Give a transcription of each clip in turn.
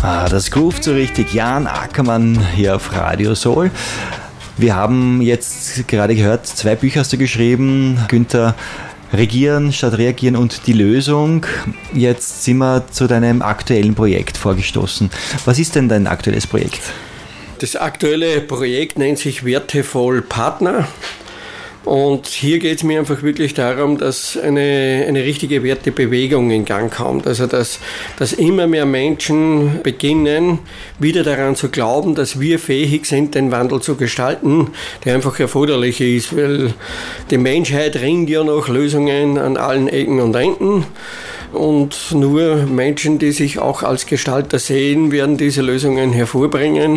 Das groovt so richtig. Jan Ackermann hier auf Radio Soul. Wir haben jetzt gerade gehört, 2 Bücher hast du geschrieben, Günther, Regieren statt Reagieren und die Lösung. Jetzt sind wir zu deinem aktuellen Projekt vorgestoßen. Was ist denn dein aktuelles Projekt? Das aktuelle Projekt nennt sich Wertevoll Partner. Und hier geht es mir einfach wirklich darum, dass eine richtige Wertebewegung in Gang kommt. Also dass immer mehr Menschen beginnen, wieder daran zu glauben, dass wir fähig sind, den Wandel zu gestalten, der einfach erforderlich ist, weil die Menschheit ringt ja nach Lösungen an allen Ecken und Enden. Und nur Menschen, die sich auch als Gestalter sehen, werden diese Lösungen hervorbringen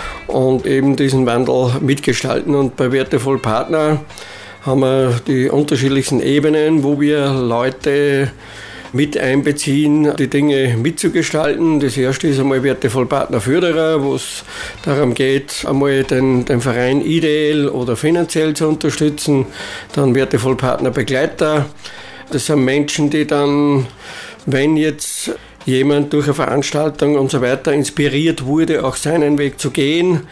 und eben diesen Wandel mitgestalten. Und bei Wertevoll Partner haben wir die unterschiedlichsten Ebenen, wo wir Leute mit einbeziehen, die Dinge mitzugestalten. Das erste ist einmal Wertevoll Partner Förderer, wo es darum geht, einmal den Verein ideell oder finanziell zu unterstützen. Dann Wertevoll Partner Begleiter. Das sind Menschen, die dann, wenn jetzt jemand durch eine Veranstaltung und so weiter inspiriert wurde, auch seinen Weg zu gehen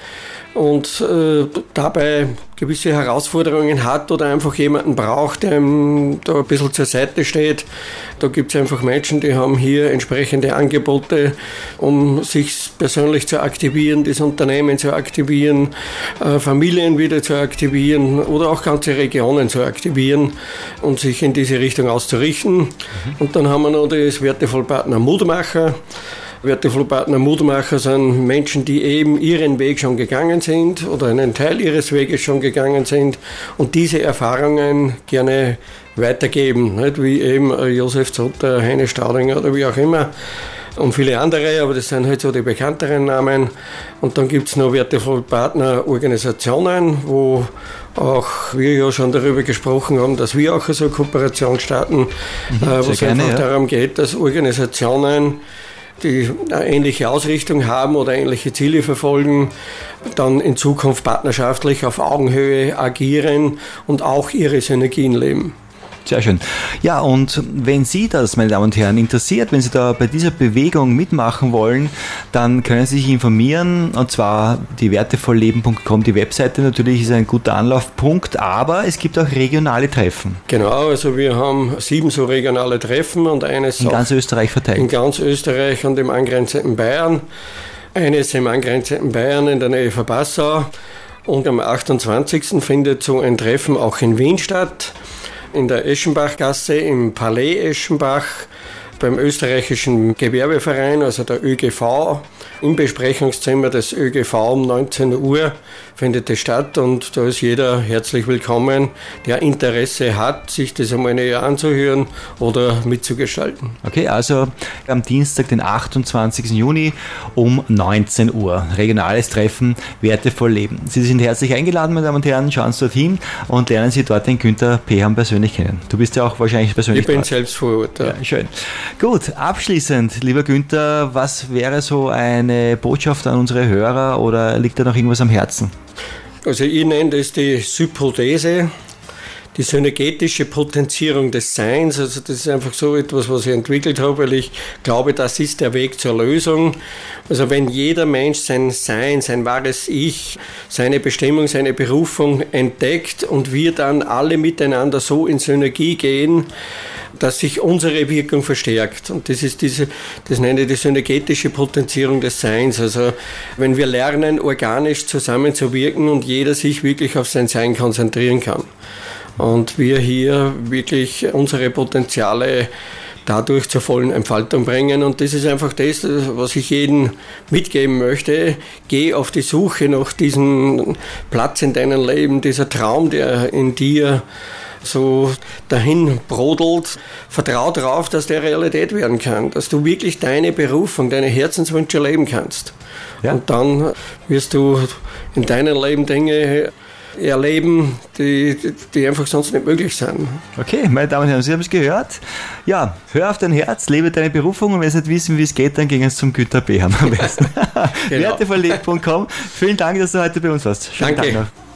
und dabei gewisse Herausforderungen hat oder einfach jemanden braucht, der ihm da ein bisschen zur Seite steht. Da gibt es einfach Menschen, die haben hier entsprechende Angebote, um sich persönlich zu aktivieren, das Unternehmen zu aktivieren, Familien wieder zu aktivieren oder auch ganze Regionen zu aktivieren und sich in diese Richtung auszurichten. Und dann haben wir noch das Wertevoll Partner Mutmacher. Wertevoll Partner Mutmacher sind Menschen, die eben ihren Weg schon gegangen sind oder einen Teil ihres Weges schon gegangen sind und diese Erfahrungen gerne weitergeben, nicht? Wie eben Josef Zotter, Heine Staudinger oder wie auch immer und viele andere, aber das sind halt so die bekannteren Namen. Und dann gibt es noch Wertevoll Partner Organisationen, wo auch wir ja schon darüber gesprochen haben, dass wir auch so eine Kooperation starten, wo es einfach darum geht, dass Organisationen, die eine ähnliche Ausrichtung haben oder ähnliche Ziele verfolgen, dann in Zukunft partnerschaftlich auf Augenhöhe agieren und auch ihre Synergien leben. Sehr schön. Ja, und wenn Sie das, meine Damen und Herren, interessiert, wenn Sie da bei dieser Bewegung mitmachen wollen, dann können Sie sich informieren, und zwar die wertevollleben.com, die Webseite natürlich ist ein guter Anlaufpunkt, aber es gibt auch regionale Treffen. Genau, also wir haben 7 so regionale Treffen und eines in ganz Österreich verteilt. In ganz Österreich und im angrenzenden Bayern. Eines im angrenzenden Bayern in der Nähe von Passau. Und am 28. findet so ein Treffen auch in Wien statt. In der Eschenbachgasse im Palais Eschenbach beim österreichischen Gewerbeverein, also der ÖGV. Im Besprechungszimmer des ÖGV um 19 Uhr findet es statt und da ist jeder herzlich willkommen, der Interesse hat, sich das einmal näher anzuhören oder mitzugestalten. Okay, also am Dienstag, den 28. Juni um 19 Uhr. Regionales Treffen, Wertevoll Leben. Sie sind herzlich eingeladen, meine Damen und Herren, schauen Sie dorthin und lernen Sie dort den Günther Pehan persönlich kennen. Du bist ja auch wahrscheinlich persönlich Ich bin selbst vor Ort. Ja, schön. Gut, abschließend, lieber Günther, was wäre so eine Botschaft an unsere Hörer oder liegt da noch irgendwas am Herzen? Also ich nenne das die Hypothese, die synergetische Potenzierung des Seins. Also das ist einfach so etwas, was ich entwickelt habe, weil ich glaube, das ist der Weg zur Lösung. Also wenn jeder Mensch sein Sein, sein wahres Ich, seine Bestimmung, seine Berufung entdeckt und wir dann alle miteinander so in Synergie gehen, dass sich unsere Wirkung verstärkt. Und das ist das nenne ich die synergetische Potenzierung des Seins. Also wenn wir lernen, organisch zusammenzuwirken und jeder sich wirklich auf sein Sein konzentrieren kann. Und wir hier wirklich unsere Potenziale dadurch zur vollen Entfaltung bringen. Und das ist einfach das, was ich jedem mitgeben möchte. Geh auf die Suche nach diesem Platz in deinem Leben, dieser Traum, der in dir so dahin brodelt. Vertrau darauf, dass der Realität werden kann, dass du wirklich deine Berufung, deine Herzenswünsche leben kannst. Ja. Und dann wirst du in deinem Leben Dinge erleben, die einfach sonst nicht möglich sind. Okay, meine Damen und Herren, Sie haben es gehört. Ja, hör auf dein Herz, lebe deine Berufung und wenn Sie nicht wissen, wie es geht, dann gehen Sie zum Günther Pehan am besten. Genau. Wertevollleben.com. Vielen Dank, dass du heute bei uns warst. Schönen Danke. Tag noch.